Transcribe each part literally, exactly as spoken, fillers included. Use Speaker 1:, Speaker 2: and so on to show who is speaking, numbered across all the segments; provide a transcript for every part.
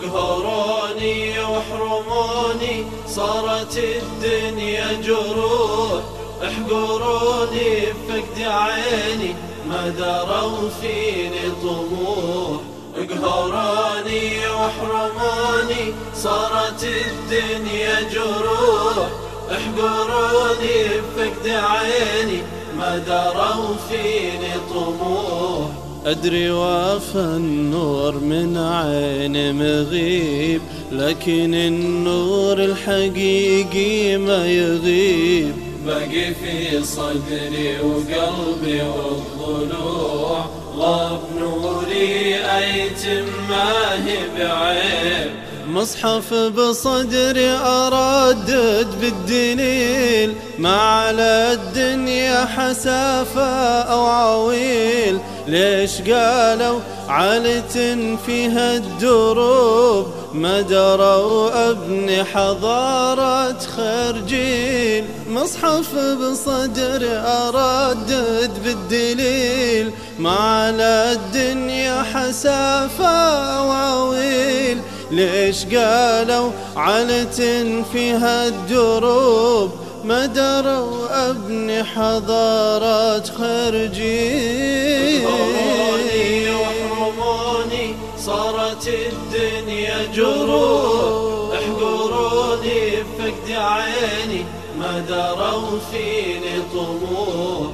Speaker 1: اقهروني واحرموني صارت الدنيا جروح، احقروني بفقد عيني ما دروا فيني طموح. اقهروني واحرموني صارت الدنيا جروح، احقروني بفقد عيني ما دروا فيني طموح.
Speaker 2: أدري وافى النور من عيني مغيب، لكن النور الحقيقي ما يغيب.
Speaker 1: باقي في صدري وقلبي والضلوع، غاب نوري أيتم ما هي بعيب.
Speaker 2: مصحف بصدري أردد بالدليل، ما على الدنيا حسافة أو عويل. ليش قالوا علة فيها الدروب، ما دروا أبني حضارة خرجيل. مصحف بصدري أردد بالدليل، ما على الدنيا حسافة أو عويل. ليش قالوا علة فيها الدروب، ما دروا أبني حضارات خرجيل.
Speaker 1: اقهروني واحرموني صارت الدنيا جروح، احقروني بفقد عيني ما دروا فيني طموح.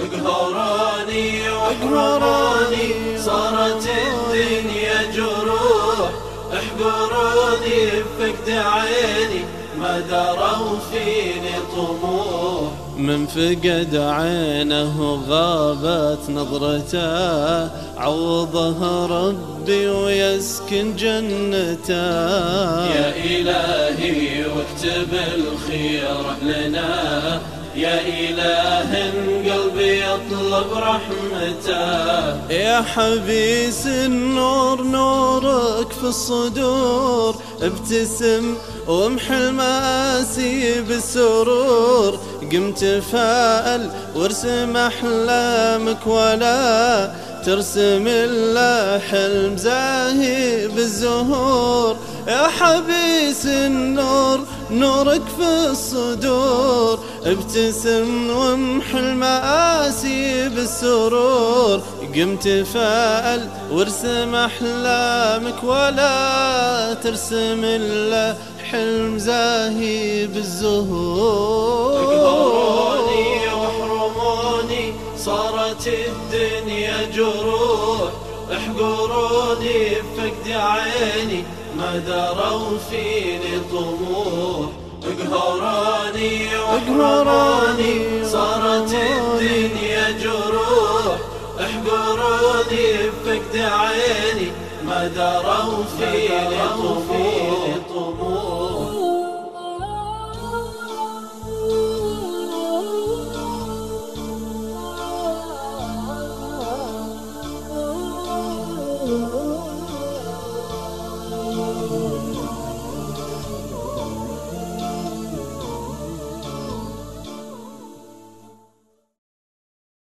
Speaker 1: اقهروني واحرموني صارت الدنيا جروح، احقروني بفقد عيني ما دروا فيني طموح.
Speaker 2: من فقد عينه غابت نظرته، عوضها ربي ويسكن جنته.
Speaker 1: يا إلهي واكتب الخير لنا، يا إله قلبي يطلب رحمته.
Speaker 2: يا حبيس النور نورك في الصدور، ابتسم وامحي المآسي بالسرور. قمت فائل وارسم أحلامك ولا ترسم إلا حلم زاهي بالزهور. يا حبيس النور نورك في الصدور، ابتسم وامحي المآسي بالسرور. قمت فائل وارسم أحلامك ولا ترسم إلا حلم زاهي بالزهور.
Speaker 1: اقهروني واحرموني صارت الدنيا جروح، احقروني بفقد عيني ما دروا فيني طموح. اقهروني واحرموني صارت الدنيا جروح، احقروني بفقد عيني ما دروا فيني طموح.